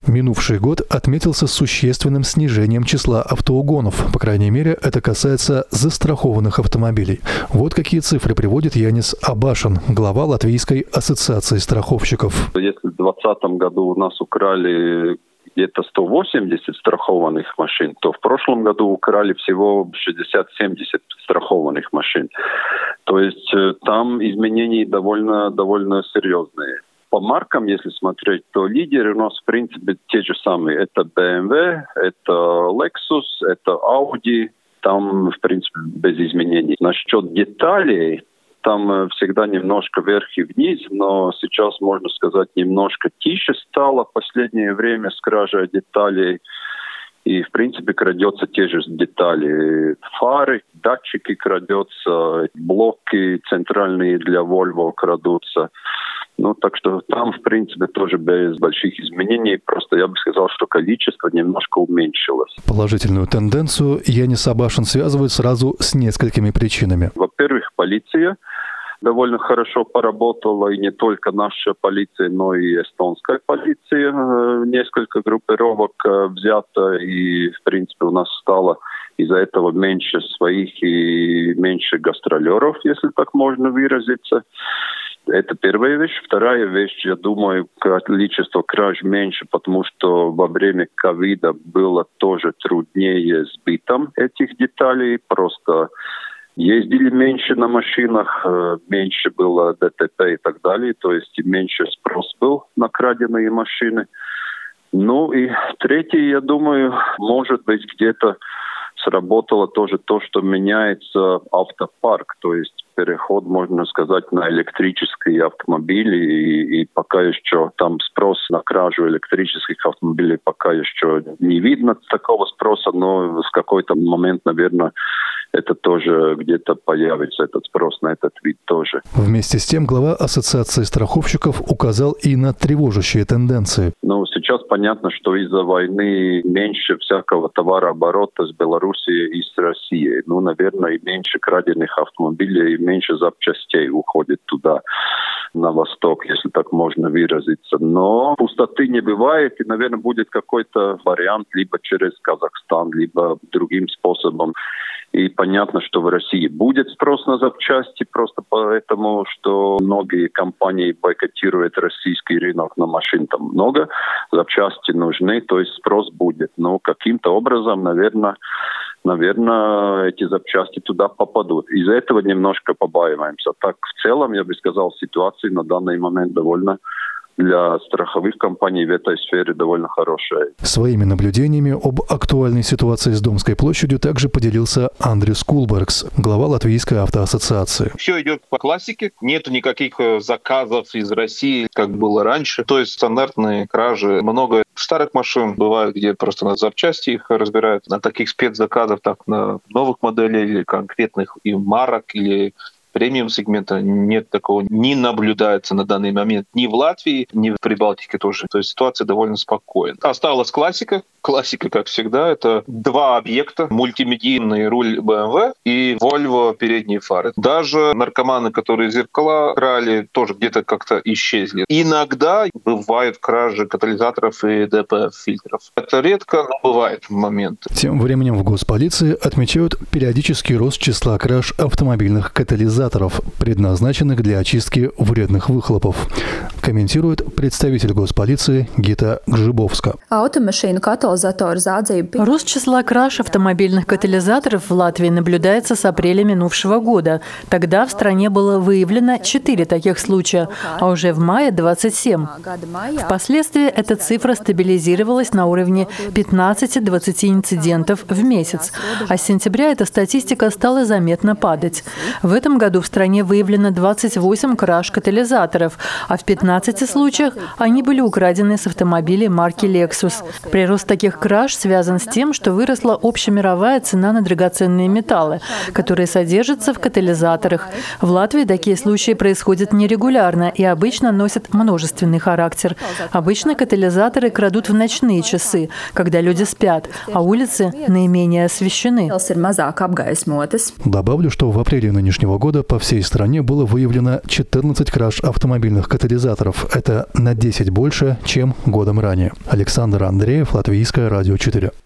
Минувший год отметился существенным снижением числа автоугонов. По крайней мере, это касается застрахованных автомобилей. Вот какие цифры приводит Янис Абашин, глава Латвийской ассоциации страховщиков. Если в 2020 году у нас украли где-то 180 страхованных машин, то в прошлом году украли всего 60-70 страхованных машин. То есть там изменения довольно серьезные. По маркам, если смотреть, то лидеры у нас, в принципе, те же самые. Это BMW, это Lexus, это Audi. Там, в принципе, без изменений. Насчет деталей, там всегда немножко вверх и вниз, но сейчас, можно сказать, немножко тише стало в последнее время с кражей деталей. И, в принципе, крадется те же детали. Фары, датчики крадется, блоки центральные для Volvo крадутся. Так что там, в принципе, тоже без больших изменений. Просто я бы сказал, что количество немножко уменьшилось. Положительную тенденцию Янис Абашин связывает сразу с несколькими причинами. Во-первых, полиция довольно хорошо поработала. И не только наша полиция, но и эстонская полиция. Несколько группировок взято. И, в принципе, у нас стало из-за этого меньше своих и меньше гастролеров, если так можно выразиться. Это первая вещь. Вторая вещь, я думаю, количество краж меньше, потому что во время ковида было тоже труднее сбытом этих деталей. Просто ездили меньше на машинах, меньше было ДТП и так далее. То есть меньше спрос был на краденые машины. И третье, я думаю, может быть, где-то сработало тоже то, что меняется автопарк, то есть переход, можно сказать, на электрические автомобили, и пока еще там спрос на кражу электрических автомобилей пока еще не видно такого спроса, но в какой-то момент, наверное, это тоже где-то появится, этот спрос на этот вид тоже. Вместе с тем глава Ассоциации страховщиков указал и на тревожащие тенденции. Сейчас понятно, что из-за войны меньше всякого товарооборота с Белоруссией и с Россией. Наверное, и меньше краденных автомобилей, и меньше запчастей уходит туда, на восток, если так можно выразиться. Но пустоты не бывает, и, наверное, будет какой-то вариант либо через Казахстан, либо другим способом. И понятно, что в России будет спрос на запчасти, просто поэтому, что многие компании бойкотируют российский рынок, на машин там много, запчасти нужны, то есть спрос будет. Но каким-то образом, наверное, эти запчасти туда попадут. Из-за этого немножко побаиваемся. Так, в целом, я бы сказал, ситуация на данный момент довольно для страховых компаний в этой сфере довольно хорошая. Своими наблюдениями об актуальной ситуации с Домской площадью также поделился Андрис Кулбергс, глава Латвийской автоассоциации. Все идет по классике. Нету никаких заказов из России, как было раньше. То есть стандартные кражи. Много старых машин бывает, где просто на запчасти их разбирают. На таких спецзаказов, так на новых моделей или конкретных и марок, или премиум-сегмента нет такого, не наблюдается на данный момент ни в Латвии, ни в Прибалтике тоже. То есть ситуация довольно спокойна. Осталась классика. Классика, как всегда, это два объекта. Мультимедийный руль BMW и Volvo передние фары. Даже наркоманы, которые зеркала крали, тоже где-то как-то исчезли. Иногда бывают кражи катализаторов и ДПФ-фильтров. Это редко, но бывает момент. Тем временем в госполиции отмечают периодический рост числа краж автомобильных катализаторов, предназначенных для очистки вредных выхлопов, комментирует представитель госполиции Гита Гжибовска. Рост числа краж автомобильных катализаторов в Латвии наблюдается с апреля минувшего года. Тогда в стране было выявлено 4 таких случая, а уже в мае 27. Впоследствии эта цифра стабилизировалась на уровне 15-20 инцидентов в месяц, а с сентября эта статистика стала заметно падать. В этом году в стране выявлено 28 краж катализаторов, а в 15 случаях они были украдены с автомобилей марки Lexus. Прирост таких краж связан с тем, что выросла общемировая цена на драгоценные металлы, которые содержатся в катализаторах. В Латвии такие случаи происходят нерегулярно и обычно носят множественный характер. Обычно катализаторы крадут в ночные часы, когда люди спят, а улицы наименее освещены. Добавлю, что в апреле нынешнего года года по всей стране было выявлено 14 краж автомобильных катализаторов. Это на 10 больше, чем годом ранее. Александр Андреев, Латвийское радио 4.